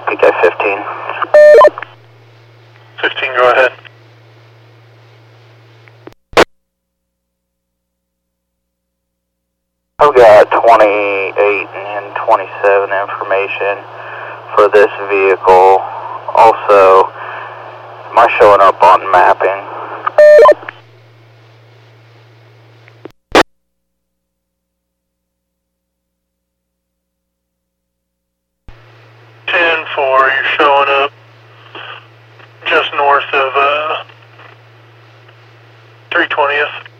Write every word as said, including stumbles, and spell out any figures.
take P K fifteen. fifteen, go ahead. I've got twenty-eight and twenty-seven information for this vehicle. Also, am I showing up on mapping? ten four, you're showing up just north of uh, three twentieth.